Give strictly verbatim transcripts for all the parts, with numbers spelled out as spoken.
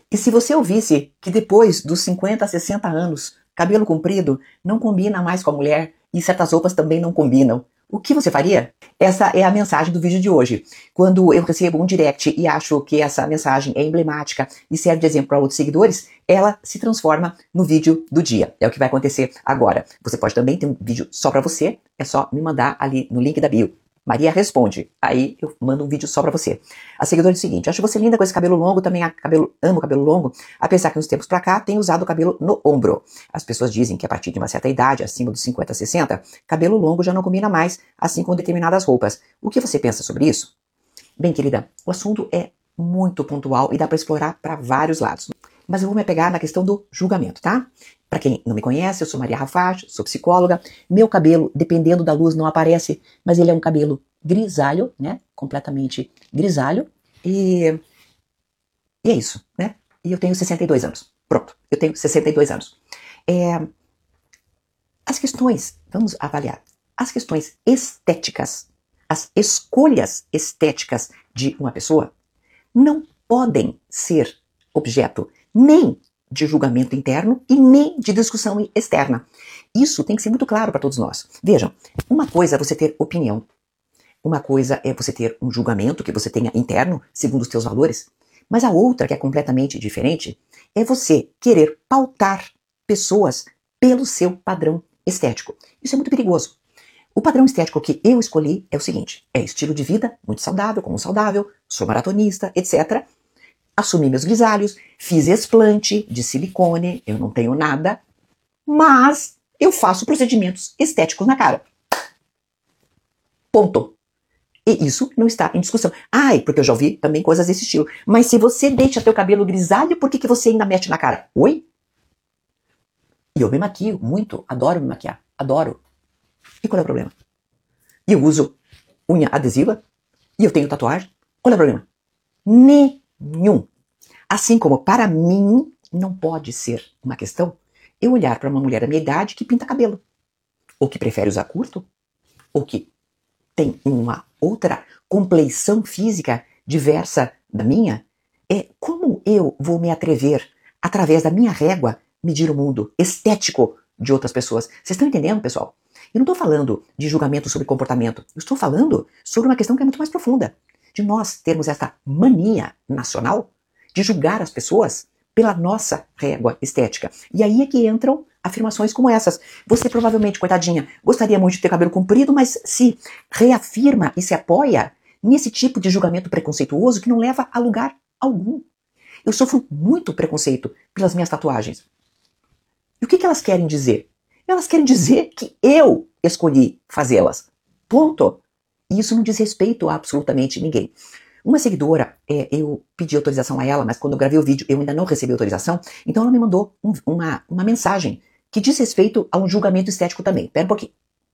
E se você ouvisse que depois dos cinquenta, sessenta anos, cabelo comprido não combina mais com a mulher e certas roupas também não combinam, o que você faria? Essa é a mensagem do vídeo de hoje. Quando eu recebo um direct e acho que essa mensagem é emblemática e serve de exemplo para outros seguidores, ela se transforma no vídeo do dia. É o que vai acontecer agora. Você pode também ter um vídeo só para você, é só me mandar ali no link da bio. Maria responde, aí eu mando um vídeo só pra você. A seguidora diz o seguinte: acho você linda com esse cabelo longo, também cabelo, amo cabelo longo, apesar que uns tempos pra cá tenho usado o cabelo no ombro. As pessoas dizem que a partir de uma certa idade, acima dos cinquenta, sessenta, cabelo longo já não combina mais, assim com determinadas roupas. O que você pensa sobre isso? Bem, querida, o assunto é muito pontual e dá pra explorar para vários lados. Mas eu vou me apegar na questão do julgamento, tá? Para quem não me conhece, eu sou Maria Rafach, sou psicóloga. Meu cabelo, dependendo da luz, não aparece, mas ele é um cabelo grisalho, né? Completamente grisalho. E, e é isso, né? E eu tenho sessenta e dois anos. Pronto, eu tenho sessenta e dois anos. É, as questões, vamos avaliar, as questões estéticas, as escolhas estéticas de uma pessoa não podem ser objeto nem de julgamento interno e nem de discussão externa. Isso tem que ser muito claro para todos nós. Vejam, uma coisa é você ter opinião, uma coisa é você ter um julgamento que você tenha interno, segundo os teus valores, mas a outra, que é completamente diferente, é você querer pautar pessoas pelo seu padrão estético. Isso é muito perigoso. O padrão estético que eu escolhi é o seguinte: é estilo de vida muito saudável, como saudável, sou maratonista, etcétera. Assumi meus grisalhos, fiz explante de silicone, eu não tenho nada, mas eu faço procedimentos estéticos na cara. Ponto. E isso não está em discussão. Ai, porque eu já ouvi também coisas desse estilo. Mas se você deixa teu cabelo grisalho, por que, que você ainda mete na cara? Oi? E eu me maquio muito, adoro me maquiar, adoro. E qual é o problema? E eu uso unha adesiva, e eu tenho tatuagem, qual é o problema? Nenhum. Assim como para mim não pode ser uma questão eu olhar para uma mulher da minha idade que pinta cabelo, ou que prefere usar curto, ou que tem uma outra compleição física diversa da minha. É como eu vou me atrever, através da minha régua, medir o mundo estético de outras pessoas. Vocês estão entendendo, pessoal? Eu não estou falando de julgamento sobre comportamento, eu estou falando sobre uma questão que é muito mais profunda, de nós termos esta mania nacional de julgar as pessoas pela nossa régua estética. E aí é que entram afirmações como essas. Você provavelmente, coitadinha, gostaria muito de ter cabelo comprido, mas se reafirma e se apoia nesse tipo de julgamento preconceituoso que não leva a lugar algum. Eu sofro muito preconceito pelas minhas tatuagens. E o que, que elas querem dizer? Elas querem dizer que eu escolhi fazê-las. Ponto. E isso não diz respeito a absolutamente ninguém. Uma seguidora, é, eu pedi autorização a ela, mas quando eu gravei o vídeo eu ainda não recebi autorização, então ela me mandou um, uma, uma mensagem que diz respeito a um julgamento estético também. Pera um pouquinho.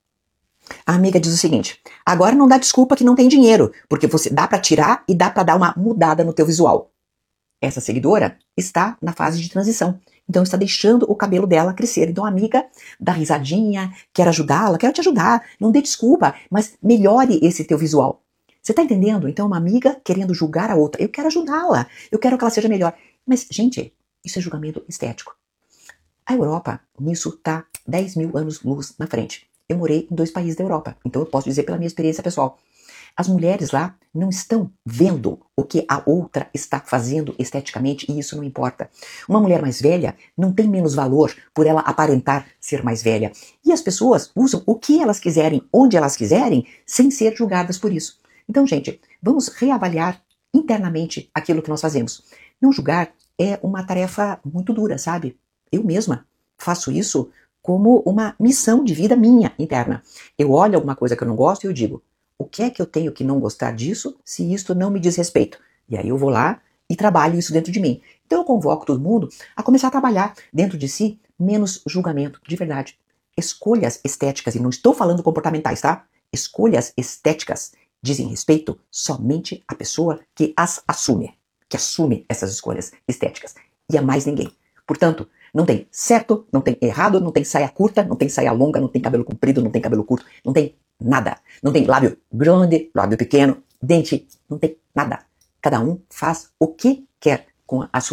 A amiga diz o seguinte: agora não dá desculpa que não tem dinheiro, porque você dá pra tirar e dá pra dar uma mudada no teu visual. Essa seguidora está na fase de transição, então está deixando o cabelo dela crescer. Então a amiga dá risadinha, quer ajudá-la, quero te ajudar, não dê desculpa, mas melhore esse teu visual. Você tá entendendo? Então uma amiga querendo julgar a outra. Eu quero ajudá-la, eu quero que ela seja melhor. Mas, gente, isso é julgamento estético. A Europa, nisso, tá dez mil anos-luz na frente. Eu morei em dois países da Europa, então eu posso dizer pela minha experiência pessoal. As mulheres lá não estão vendo o que a outra está fazendo esteticamente e isso não importa. Uma mulher mais velha não tem menos valor por ela aparentar ser mais velha. E as pessoas usam o que elas quiserem, onde elas quiserem, sem ser julgadas por isso. Então, gente, vamos reavaliar internamente aquilo que nós fazemos. Não julgar é uma tarefa muito dura, sabe? Eu mesma faço isso como uma missão de vida minha interna. Eu olho alguma coisa que eu não gosto e eu digo: o que é que eu tenho que não gostar disso se isto não me diz respeito? E aí eu vou lá e trabalho isso dentro de mim. Então eu convoco todo mundo a começar a trabalhar dentro de si menos julgamento, de verdade. Escolhas estéticas, e não estou falando comportamentais, tá? Escolhas estéticas dizem respeito somente à pessoa que as assume, que assume essas escolhas estéticas, e a mais ninguém. Portanto, não tem certo, não tem errado, não tem saia curta, não tem saia longa, não tem cabelo comprido, não tem cabelo curto, não tem nada. Não tem lábio grande, lábio pequeno, dente, não tem nada. Cada um faz o que quer com a sua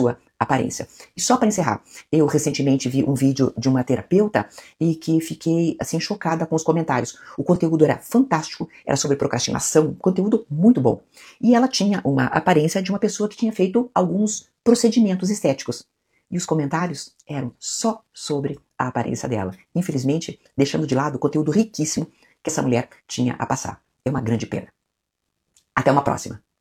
aparência. E só para encerrar, eu recentemente vi um vídeo de uma terapeuta e que fiquei assim chocada com os comentários. O conteúdo era fantástico, era sobre procrastinação, conteúdo muito bom. E ela tinha uma aparência de uma pessoa que tinha feito alguns procedimentos estéticos. E os comentários eram só sobre a aparência dela. Infelizmente, deixando de lado o conteúdo riquíssimo que essa mulher tinha a passar. É uma grande pena. Até uma próxima.